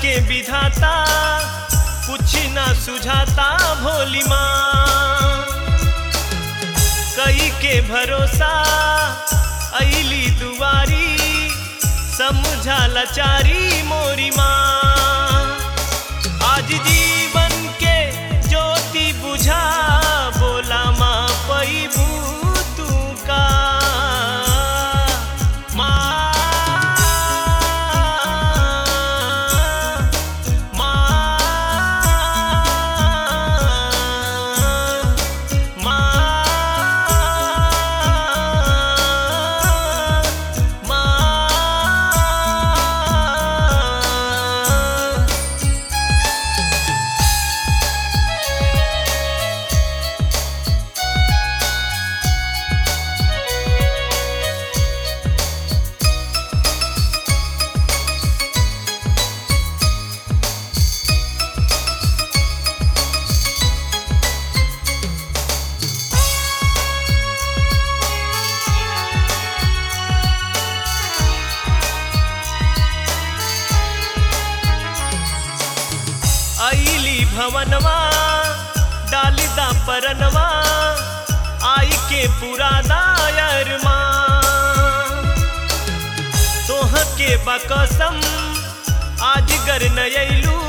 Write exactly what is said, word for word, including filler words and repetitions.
के विधाता कुछ ना सुझाता भोली माँ। कई के भरोसा अइली दुआरी समझा लाचारी मोरी माँ। आज जीवन के ज्योति बुझा बोला माँ पैबू तू का माँ। अइली भवनवा डालिदा परनवा आई के पूरा दायर माँ। तोह के बकसम आज गर न अइलू